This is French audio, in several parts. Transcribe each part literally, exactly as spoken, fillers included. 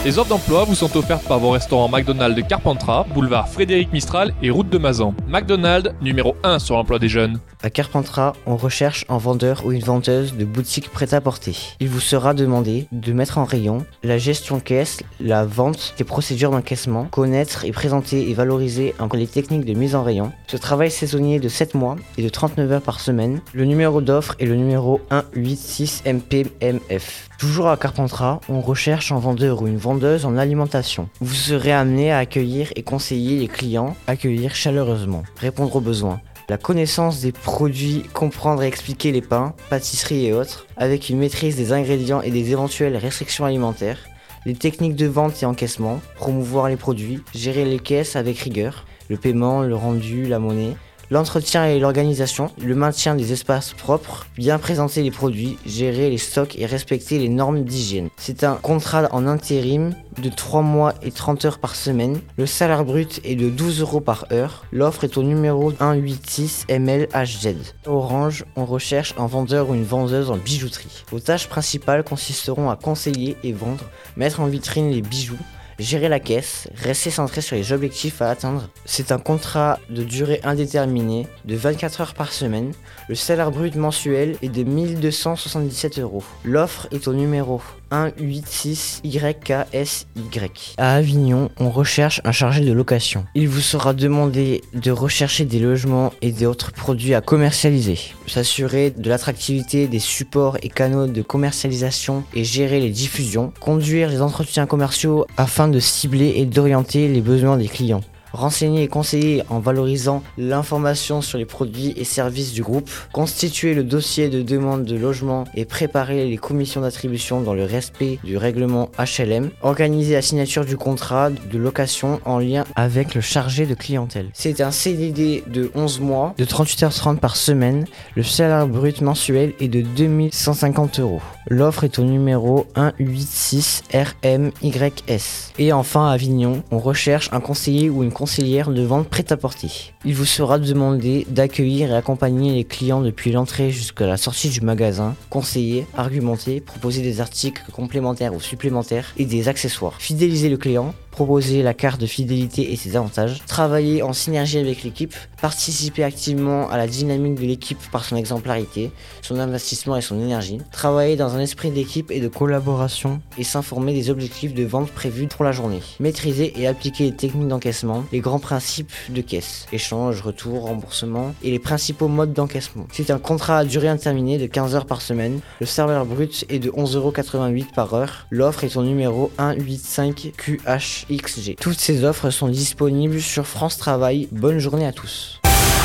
Les offres d'emploi vous sont offertes par vos restaurants McDonald's de Carpentras, boulevard Frédéric Mistral et route de Mazan. McDonald's, numéro un sur l'emploi des jeunes. À Carpentras, on recherche un vendeur ou une vendeuse de boutique prêt-à-porter. Il vous sera demandé de mettre en rayon la gestion caisse, la vente, les procédures d'encaissement, connaître et présenter et valoriser encore les techniques de mise en rayon. Ce travail saisonnier de sept mois et de trente-neuf heures par semaine. Le numéro d'offre est le numéro un huit six M P M F. Toujours à Carpentras, on recherche un vendeur ou une vendeuse en alimentation. Vous serez amené à accueillir et conseiller les clients, accueillir chaleureusement, répondre aux besoins. La connaissance des produits, comprendre et expliquer les pains, pâtisseries et autres, avec une maîtrise des ingrédients et des éventuelles restrictions alimentaires, les techniques de vente et encaissement, promouvoir les produits, gérer les caisses avec rigueur, le paiement, le rendu, la monnaie, l'entretien et l'organisation, le maintien des espaces propres, bien présenter les produits, gérer les stocks et respecter les normes d'hygiène. C'est un contrat en intérim de trois mois et trente heures par semaine. Le salaire brut est de douze euros par heure. L'offre est au numéro un huit six M L H Z. Orange, on recherche un vendeur ou une vendeuse en bijouterie. Vos tâches principales consisteront à conseiller et vendre, mettre en vitrine les bijoux, gérer la caisse, rester centré sur les objectifs à atteindre. C'est un contrat de durée indéterminée de vingt-quatre heures par semaine. Le salaire brut mensuel est de mille deux cent soixante-dix-sept euros. L'offre est au numéro un huit six Y K S Y. À Avignon, on recherche un chargé de location. Il vous sera demandé de rechercher des logements et d'autres produits à commercialiser, s'assurer de l'attractivité des supports et canaux de commercialisation et gérer les diffusions, conduire les entretiens commerciaux afin de cibler et d'orienter les besoins des clients. Renseigner et conseiller en valorisant l'information sur les produits et services du groupe, constituer le dossier de demande de logement et préparer les commissions d'attribution dans le respect du règlement H L M, organiser la signature du contrat de location en lien avec le chargé de clientèle. C'est un C D D de onze mois, de trente-huit heures trente par semaine. Le salaire brut mensuel est de deux mille cent cinquante euros. L'offre est au numéro un huit six R M Y S. Et enfin à Avignon, on recherche un conseiller ou une conseillère de vente prêt-à-porter. Il vous sera demandé d'accueillir et accompagner les clients depuis l'entrée jusqu'à la sortie du magasin, conseiller, argumenter, proposer des articles complémentaires ou supplémentaires et des accessoires. Fidéliser le client, proposer la carte de fidélité et ses avantages, travailler en synergie avec l'équipe, participer activement à la dynamique de l'équipe par son exemplarité, son investissement et son énergie, travailler dans un esprit d'équipe et de collaboration et s'informer des objectifs de vente prévus pour la journée, maîtriser et appliquer les techniques d'encaissement, les grands principes de caisse, échange, retour, remboursement et les principaux modes d'encaissement. C'est un contrat à durée indéterminée de quinze heures par semaine. Le salaire brut est de onze euros quatre-vingt-huit par heure. L'offre est au numéro un huit cinq Q H X G. Toutes ces offres sont disponibles sur France Travail. Bonne journée à tous.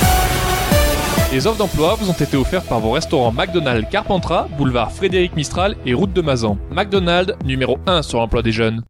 Les offres d'emploi vous ont été offertes par vos restaurants McDonald's Carpentras, boulevard Frédéric Mistral et route de Mazan. McDonald's, numéro un sur l'emploi des jeunes.